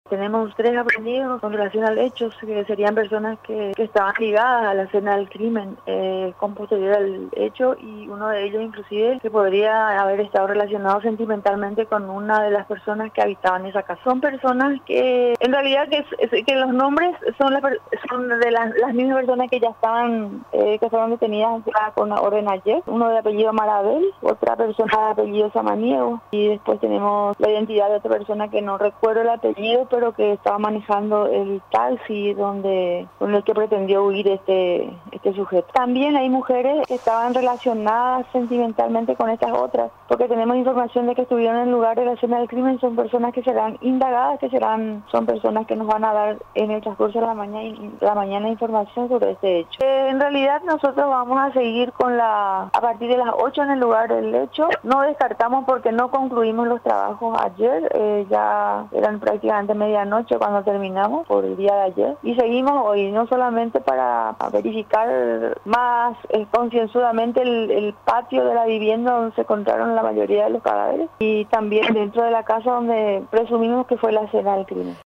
Tenemos 3 aprendidos con relación al hecho, que serían personas que estaban ligadas a la escena del crimen con posterior al hecho, y uno de ellos inclusive que podría haber estado relacionado sentimentalmente con una de las personas que habitaban esa casa. Son personas que en realidad que los nombres son de las mismas personas que ya estaban, que fueron detenidas ya con la orden ayer. Uno de apellido Marabel, otra persona de apellido Samaniego, y después tenemos la identidad de otra persona que no recuerdo el apellido, pero que estaba manejando el taxi con el que pretendió huir este sujeto. También hay mujeres que estaban relacionadas sentimentalmente con estas otras, porque tenemos información de que estuvieron en el lugar de la escena del crimen. Son personas que serán indagadas, son personas que nos van a dar en el transcurso de la mañana información sobre este hecho. En realidad nosotros vamos a seguir a partir de las 8 en el lugar del hecho. No descartamos porque no concluimos los trabajos ayer, ya eran prácticamente medianoche cuando terminamos por el día de ayer, y seguimos hoy no solamente para verificar más concienzudamente el patio de la vivienda donde se encontraron la mayoría de los cadáveres, y también dentro de la casa donde presumimos que fue la escena del crimen.